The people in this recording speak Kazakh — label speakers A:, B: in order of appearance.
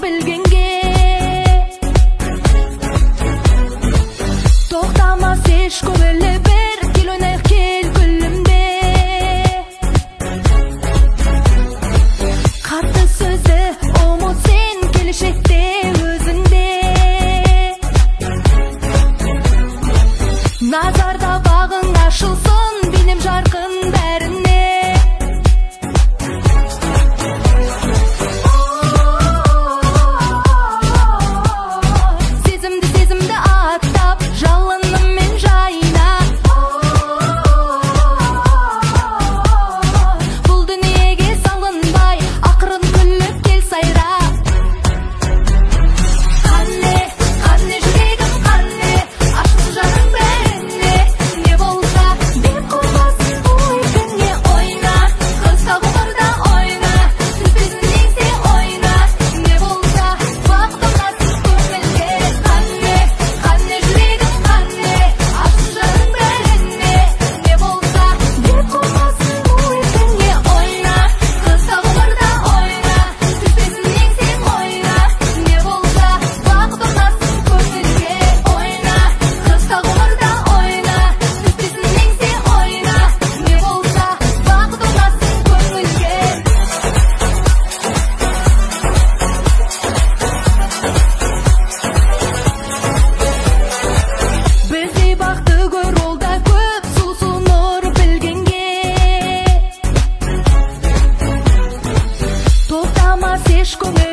A: bilgenge to'xtamas hech ko'ngilli bir kel o'ynaylik kel gullimde qattiq so'zli umid sen kelishakda o'zingde nazarda bağın açılsın benim jarqın bärine sezimdi attap жалынным мен жайына бұл дүниеге салынбай ақырын күліп кел сайрап қане жүрегім қане ашыл жаның бәріне не болса деп қоймасын ой күнге ойна қысқа ғұмырда ойна түспесін еңсе ойна не болса бақтырмасын көңілге қане жүрегім қане ашыл жаның бәріне не болса деп қоймасын ой күнге ойна қысқа ғұмырда ойна түспесін еңсе ойна не болса бақтырмасын көңілге ойна қысқа ғұмырда ойна түспесін еңсе ойна не болса бақтырмасын көңілге біздей бақты көр ол да көп сұлу нұр білгенге тоқтамас еш көңіл